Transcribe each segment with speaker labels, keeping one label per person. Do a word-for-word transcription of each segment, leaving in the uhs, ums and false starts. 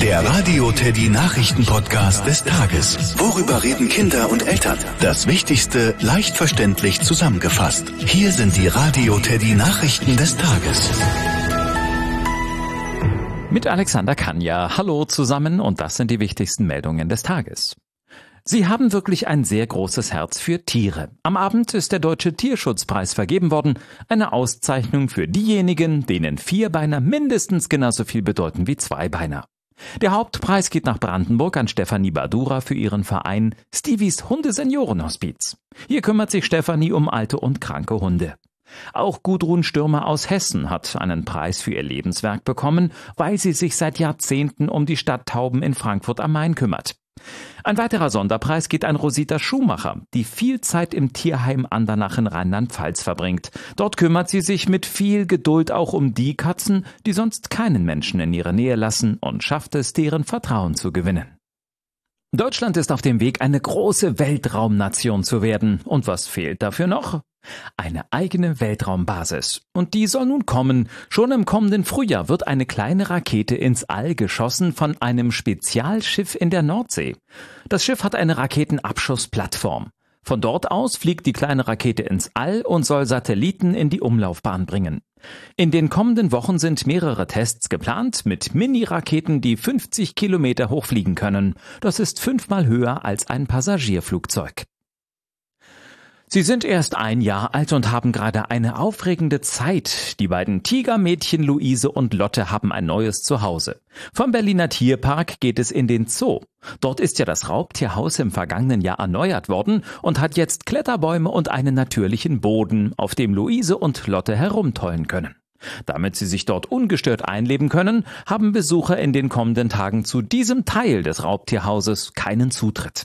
Speaker 1: Der Radio Teddy Nachrichten-Podcast des Tages. Worüber reden Kinder und Eltern? Das Wichtigste leicht verständlich zusammengefasst. Hier sind die Radio Teddy Nachrichten des Tages.
Speaker 2: Mit Alexander Kanja. Hallo zusammen und das sind die wichtigsten Meldungen des Tages. Sie haben wirklich ein sehr großes Herz für Tiere. Am Abend ist der Deutsche Tierschutzpreis vergeben worden. Eine Auszeichnung für diejenigen, denen Vierbeiner mindestens genauso viel bedeuten wie Zweibeiner. Der Hauptpreis geht nach Brandenburg an Stefanie Badura für ihren Verein Stevies Hundeseniorenhospiz. Hier kümmert sich Stefanie um alte und kranke Hunde. Auch Gudrun Stürmer aus Hessen hat einen Preis für ihr Lebenswerk bekommen, weil sie sich seit Jahrzehnten um die Stadttauben in Frankfurt am Main kümmert. Ein weiterer Sonderpreis geht an Rosita Schumacher, die viel Zeit im Tierheim Andernach in Rheinland-Pfalz verbringt. Dort kümmert sie sich mit viel Geduld auch um die Katzen, die sonst keinen Menschen in ihre Nähe lassen, und schafft es, deren Vertrauen zu gewinnen. Deutschland ist auf dem Weg, eine große Weltraumnation zu werden. Und was fehlt dafür noch? Eine eigene Weltraumbasis. Und die soll nun kommen. Schon im kommenden Frühjahr wird eine kleine Rakete ins All geschossen von einem Spezialschiff in der Nordsee. Das Schiff hat eine Raketenabschussplattform. Von dort aus fliegt die kleine Rakete ins All und soll Satelliten in die Umlaufbahn bringen. In den kommenden Wochen sind mehrere Tests geplant mit Mini-Raketen, die fünfzig Kilometer hoch fliegen können. Das ist fünfmal höher als ein Passagierflugzeug. Sie sind erst ein Jahr alt und haben gerade eine aufregende Zeit. Die beiden Tigermädchen Luise und Lotte haben ein neues Zuhause. Vom Berliner Tierpark geht es in den Zoo. Dort ist ja das Raubtierhaus im vergangenen Jahr erneuert worden und hat jetzt Kletterbäume und einen natürlichen Boden, auf dem Luise und Lotte herumtollen können. Damit sie sich dort ungestört einleben können, haben Besucher in den kommenden Tagen zu diesem Teil des Raubtierhauses keinen Zutritt.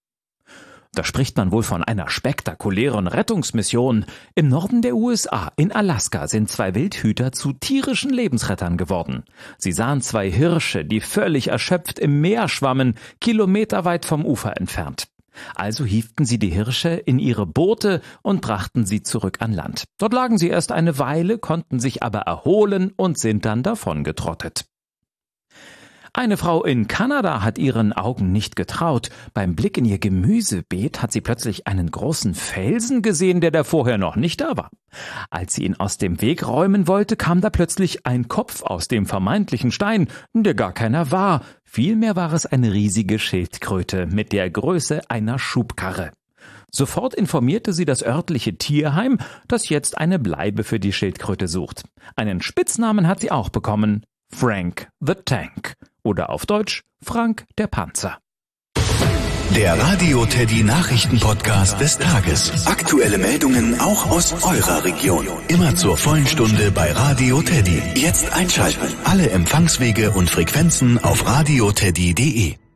Speaker 2: Da spricht man wohl von einer spektakulären Rettungsmission. Im Norden der U S A, in Alaska, sind zwei Wildhüter zu tierischen Lebensrettern geworden. Sie sahen zwei Hirsche, die völlig erschöpft im Meer schwammen, kilometerweit vom Ufer entfernt. Also hieften sie die Hirsche in ihre Boote und brachten sie zurück an Land. Dort lagen sie erst eine Weile, konnten sich aber erholen und sind dann davongetrottet. Eine Frau in Kanada hat ihren Augen nicht getraut. Beim Blick in ihr Gemüsebeet hat sie plötzlich einen großen Felsen gesehen, der da vorher noch nicht da war. Als sie ihn aus dem Weg räumen wollte, kam da plötzlich ein Kopf aus dem vermeintlichen Stein, der gar keiner war. Vielmehr war es eine riesige Schildkröte mit der Größe einer Schubkarre. Sofort informierte sie das örtliche Tierheim, das jetzt eine Bleibe für die Schildkröte sucht. Einen Spitznamen hat sie auch bekommen: Frank the Tank. Oder auf Deutsch Frank der Panzer.
Speaker 1: Der Radio Teddy Nachrichten-Podcast des Tages. Aktuelle Meldungen auch aus eurer Region. Immer zur vollen Stunde bei Radio Teddy. Jetzt einschalten. Alle Empfangswege und Frequenzen auf radioteddy punkt de.